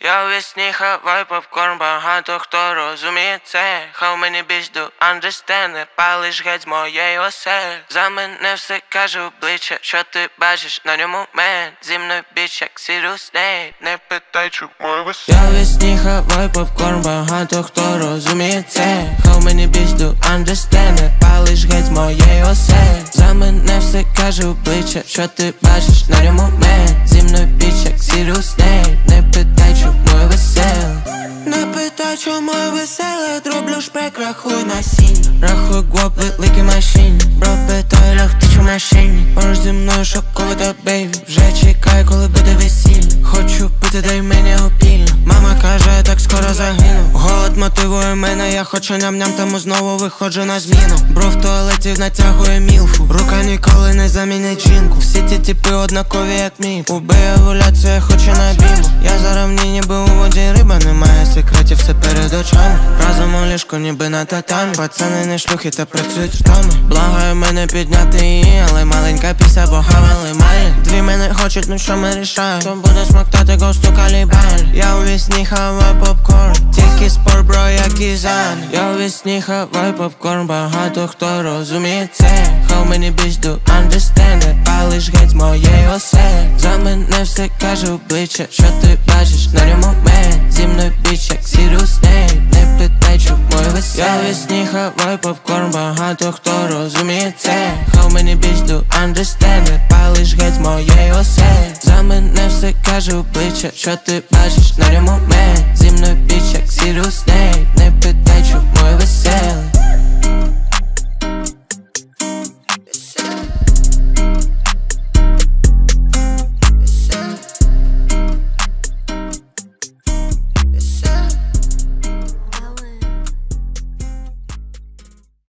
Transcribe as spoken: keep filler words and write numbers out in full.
Я весь сніг хаваю попкорн, багато хто розуміє це. How many bitch do understand, не палиш геть з моєї осель. За мене все каже обличчя, що ти бачиш на ньому мен. Зі мною біч як Сіріус Снейп, не питай, чому я веселий. Я весь сніг хаваю попкорн, багато хто розуміє це. How many bitch do understand, не палиш геть з моєї осель. За мене все каже обличчя, що ти бачиш на ньому мен. Зі мною біч як Сіріус Снейп, не питай, чому я веселий. Не питай, чому я веселий. Дроблю шпек, рахуй насіння. Рахуй гвоп, великий машині. Бро, питай, лях, ти чи в машині. Поруч зі мною шоковита, бейбі. Вже чекай, коли буде весілля. Хочу пити, дай мені опільно. Мама каже, я так скоро загину. Голод мотивує мене, я хочу ням-ням, тому знову виходжу на зміну. Бро в туалеті натягує мілфу. Рука ніколи не замінить жінку. Всі ті типи однакові, як мій. Убий еволюцію, я хочу на біму. Я зараз в ній ніби у воді риба, немає секретів, все перед очами. Разом у ліжку, ніби на татамі. Пацани не шлюхи, та працюють ртами. Благаю мене підняти її, але маленька піся, бо хавали малі. Дві мене хочуть, ну що ми рішаємо? Хто буде смоктати госту калібаль? Я у вісні хаваю попкорн, тільки спор, бро, як і зан. Я у вісні хаваю попкорн, багато хто розуміє це. How many bitch do understand, не палиш геть з моєї осель. За мене все каже обличчя, що ти бачиш на ньому мен. Зі мною біч як Сіріус Снейп, не питай, чому я веселий. Я весні хаваю попкорн, багато хто розуміє це. How many bitch do understand, не палиш геть з моєї осель. За мене все каже обличчя, що ти бачиш на ньому мен. Зі мною біч як Сіріус Снейп, не питай, чому я веселий.